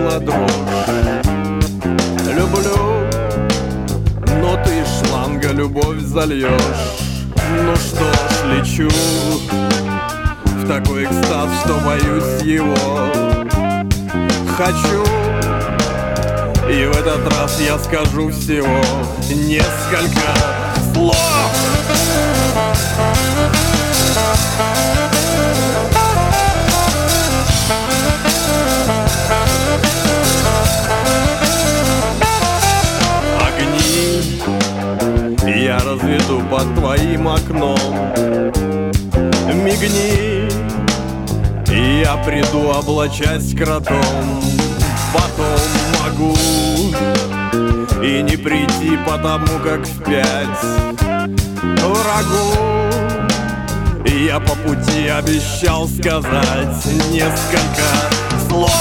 на дрожь. Люблю, но ты из шланга любовь зальешь. Ну что ж, лечу в такой экстаз, что боюсь его. Хочу, и в этот раз я скажу всего несколько слов. Я разведу под твоим окном. Мигни, и я приду, облачась кротом. Потом могу и не прийти, потому как впять врагу. И я по пути обещал сказать несколько слов.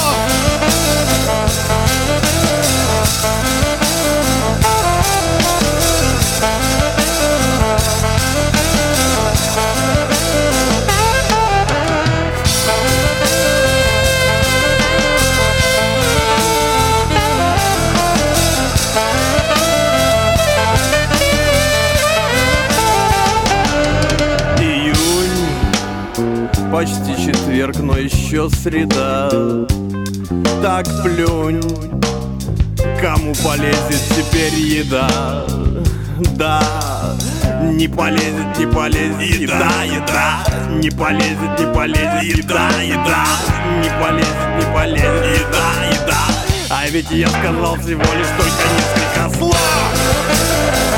Почти четверг, но еще среда. Так плюнь, кому полезет теперь еда. Да, не полезет, не полезет еда, еда. Не полезет, не полезет еда, еда. Не полезет, не полезет еда, еда. А ведь я сказал всего лишь только несколько слов.